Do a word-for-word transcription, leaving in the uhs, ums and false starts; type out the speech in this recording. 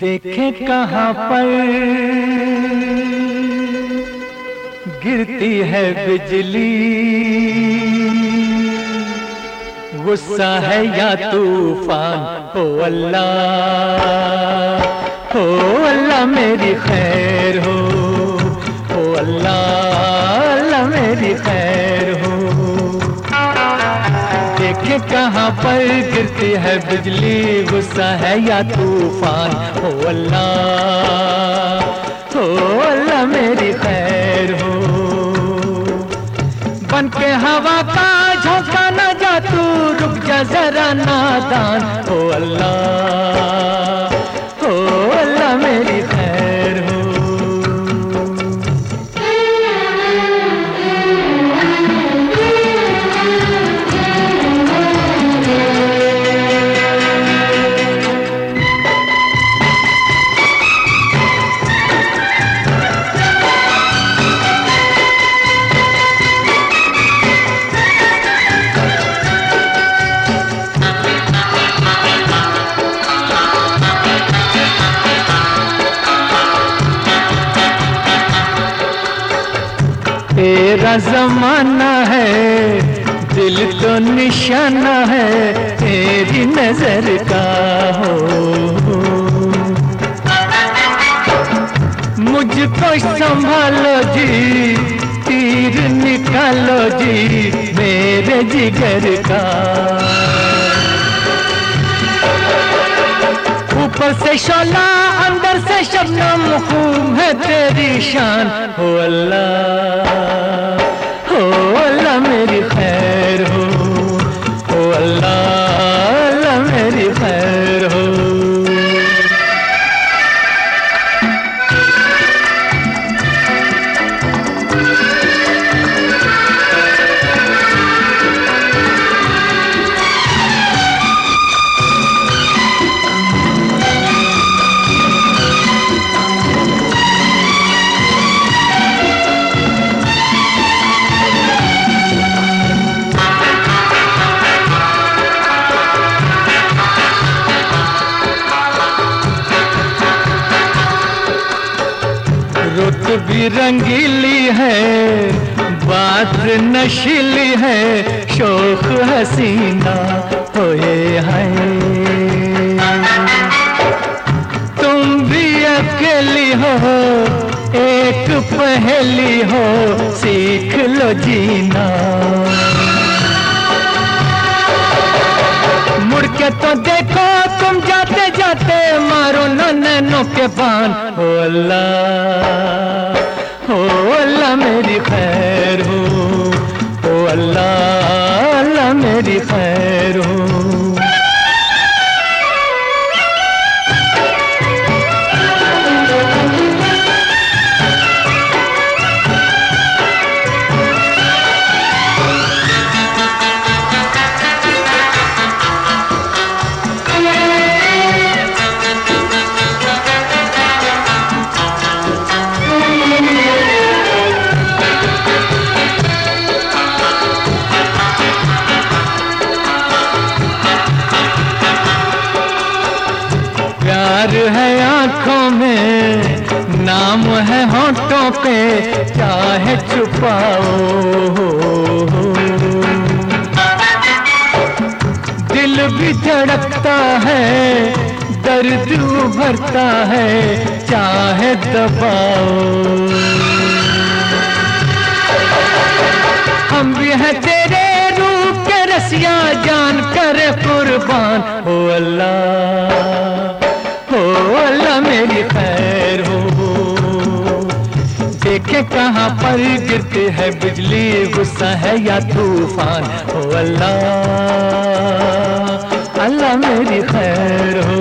देखे कहाँ पर गिरती है बिजली, गुस्सा है या तूफान। हो अल्लाह, हो अल्लाह मेरी खैर हो, हो अल्लाह, अल्लाह मेरी खैर हो। देखे कहाँ पर गिरती है बिजली, गुस्सा है या तूफान। हो अल्लाह, हो अल्लाह मेरी खैर हो। बन के हवा का झोंका न जा तू, रुक जा जरा नादान। हो अल्लाह, हो अल्लाह मेरी खैर हो। तेरा जमाना है, दिल तो निशाना है तेरी नजर का हो। मुझको संभालो जी, तीर निकालो जी मेरे जिगर का। ऊपर से शोला अंदर से शबनम, खूब है तेरी शान। हो अल्लाह, हो अल्लाह मेरी खैर हो, हो अल्लाह, अल्लाह मेरी खैर हो। रुत भी रंगीली है, बात नशीली है, शौक हसीना होए है। तुम भी अकेली हो, एक पहेली हो, सीख लो जीना। मुड़ के तो देखो तुम जाते जाते, मारो न नैनों के बान। हो अल्लाह, हो अल्लाह मेरी खैर हो, हो अल्लाह, अल्लाह मेरी खैर हो। प्यार है आँखों में, नाम है होठों पे, चाहे छुपाओ। दिल भी धड़कता है, दर्द उभरता है, चाहे दबाओ। हम भी हैं तेरे रूप के रसिया, जान करे कुर्बान। हो अल्लाह, हो अल्लाह मेरी खैर हो। देखे कहाँ पर गिरती है बिजली, गुस्सा है या तूफान। हो अल्लाह, अल्लाह मेरी खैर हो।